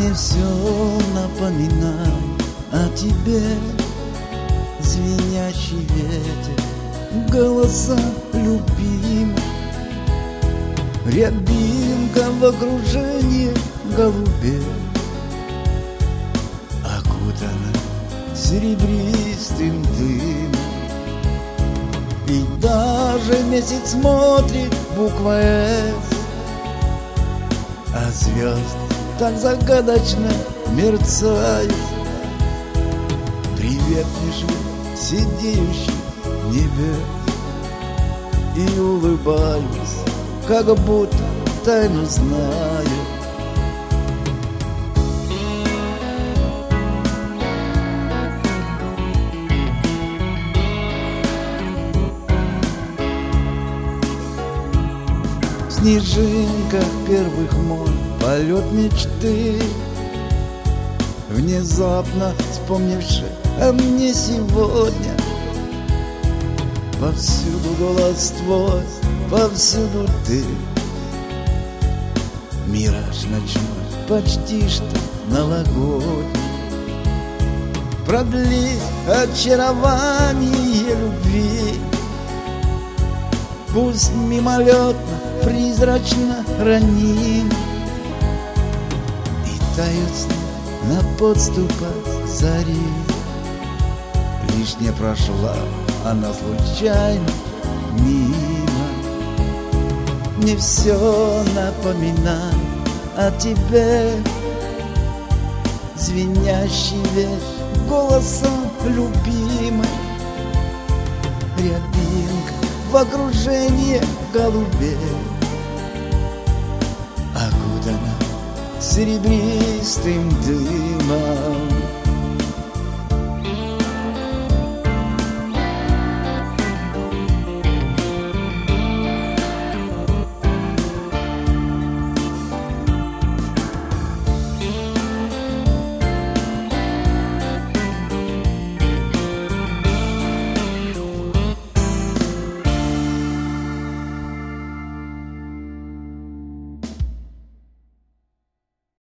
Мне все напоминает о тебе. Звенящий ветер, голоса любимых, рябинка в окружении голубей, окутана серебристым дымом. И даже месяц смотрит буква «С», а звезды так загадочно мерцают. Привет пишу сидеющий небес и улыбаюсь, как будто тайну знаю. Снежинка первых мой полет мечты, внезапно вспомнивший о мне сегодня. Повсюду голос твой, повсюду ты, мираж ночной, почти что новогодний. Продлись очарование любви, пусть мимолетно, призрачно раним, и тает снег на подступах зари. Лишь не прошла она случайно мимо. Мне все напоминает о тебе. Звенящий ветер, голосом любимый, рябинка в окружении голубей, окутана серебристым дымом.